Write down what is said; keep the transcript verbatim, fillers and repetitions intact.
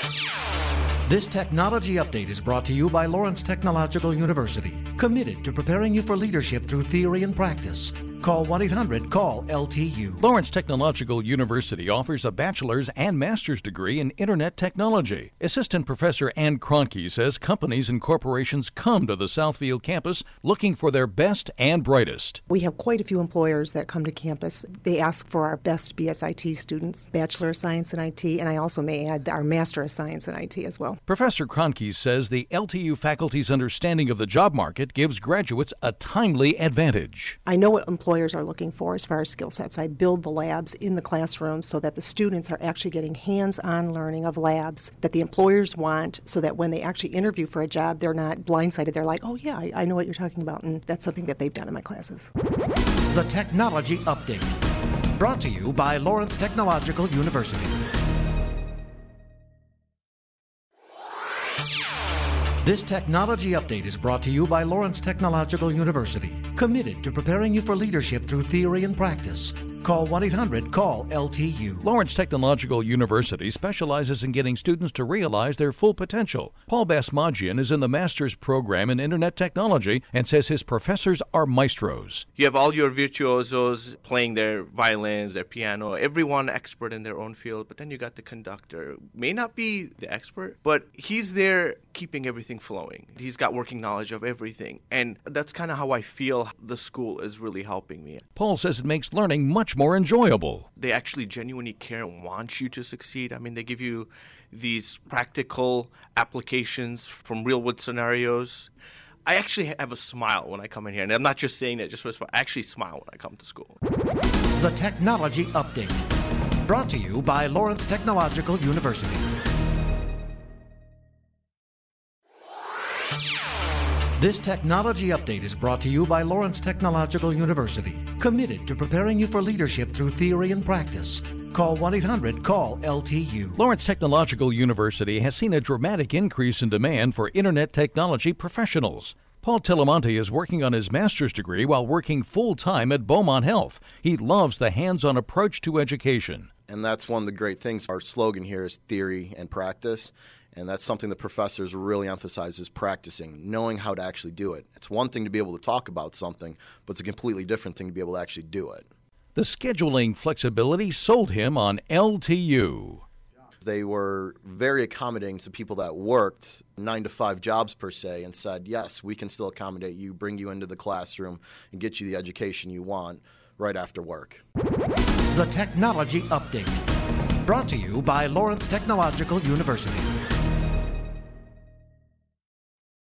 This technology update is brought to you by Lawrence Technological University, committed to preparing you for leadership through theory and practice. Call one eight hundred call L T U. Lawrence Technological University offers a bachelor's and master's degree in Internet Technology. Assistant Professor Ann Kroenke says companies and corporations come to the Southfield campus looking for their best and brightest. We have quite a few employers that come to campus. They ask for our best B S I T students, Bachelor of Science in I T, and I also may add our Master of Science in I T as well. Professor Kroenke says the L T U faculty's understanding of the job market gives graduates a timely advantage. I know what employers are looking for as far as skill sets. I build the labs in the classroom so that the students are actually getting hands-on learning of labs that the employers want, so that when they actually interview for a job, they're not blindsided. They're like, oh yeah, I, I know what you're talking about, and that's something that they've done in my classes. The Technology Update, brought to you by Lawrence Technological University. This technology update is brought to you by Lawrence Technological University, committed to preparing you for leadership through theory and practice. Call one eight hundred call L T U. Lawrence Technological University specializes in getting students to realize their full potential. Paul Basmagian is in the master's program in Internet Technology and says his professors are maestros. You have all your virtuosos playing their violins, their piano, everyone expert in their own field, but then you got the conductor. May not be the expert, but he's there keeping everything flowing. He's got working knowledge of everything, and that's kind of how I feel the school is really helping me. Paul says it makes learning much more enjoyable. They actually genuinely care and want you to succeed. I mean, they give you these practical applications from real-world scenarios. I actually have a smile when I come in here, and I'm not just saying that just for a smile. I actually smile when I come to school. The Technology Update, brought to you by Lawrence Technological University. This technology update is brought to you by Lawrence Technological University, committed to preparing you for leadership through theory and practice. Call one eight hundred call L T U. Lawrence Technological University has seen a dramatic increase in demand for Internet technology professionals. Paul Telemonte is working on his master's degree while working full-time at Beaumont Health. He loves the hands-on approach to education. And that's one of the great things. Our slogan here is theory and practice. And that's something the professors really emphasize is practicing, knowing how to actually do it. It's one thing to be able to talk about something, but it's a completely different thing to be able to actually do it. The scheduling flexibility sold him on L T U. They were very accommodating to people that worked nine to five jobs per se and said, yes, we can still accommodate you, bring you into the classroom, and get you the education you want right after work. The Technology Update, brought to you by Lawrence Technological University.